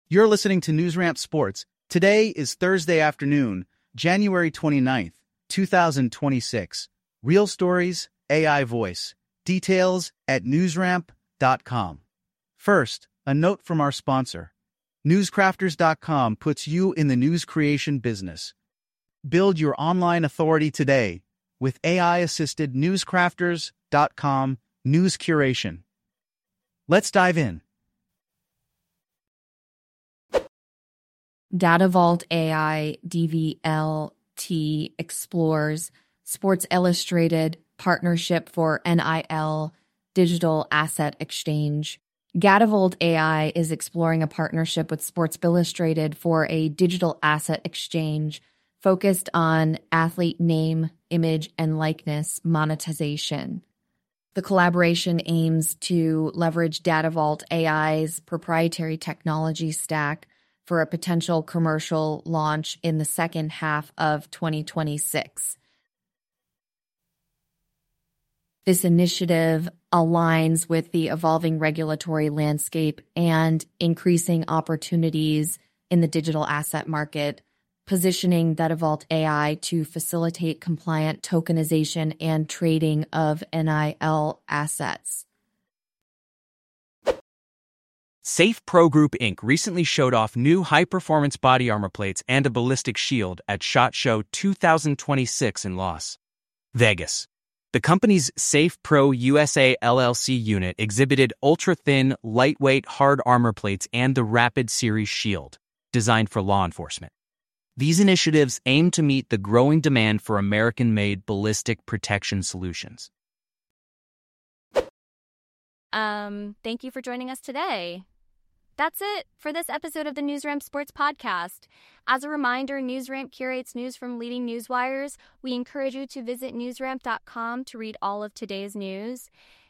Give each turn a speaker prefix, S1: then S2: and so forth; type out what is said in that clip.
S1: You're listening to NewsRamp Sports. Today is Thursday afternoon, January 29th, 2026. Real stories, AI voice. Details at newsramp.com. First, a note from our sponsor. Newscrafters.com puts you in the news creation business. Build your online authority today with AI-assisted newscrafters.com news curation. Let's dive in.
S2: DataVault AI DVLT explores Sports Illustrated partnership for NIL Digital Asset Exchange. DataVault AI is exploring a partnership with Sports Illustrated for a digital asset exchange focused on athlete name, image, and likeness monetization. The collaboration aims to leverage DataVault AI's proprietary technology stack for a potential commercial launch in the second half of 2026. This initiative aligns with the evolving regulatory landscape and increasing opportunities in the digital asset market, positioning DataVault AI to facilitate compliant tokenization and trading of NIL assets.
S3: Safe Pro Group Inc. recently showed off new high-performance body armor plates and a ballistic shield at SHOT Show 2026 in Las Vegas. The company's Safe Pro USA LLC unit exhibited ultra-thin, lightweight hard armor plates and the Rapid Series shield, designed for law enforcement. These initiatives aim to meet the growing demand for American-made ballistic protection solutions.
S4: Thank you for joining us today. That's it for this episode of the NewsRamp Sports Podcast. As a reminder, NewsRamp curates news from leading news wires. We encourage you to visit newsramp.com to read all of today's news.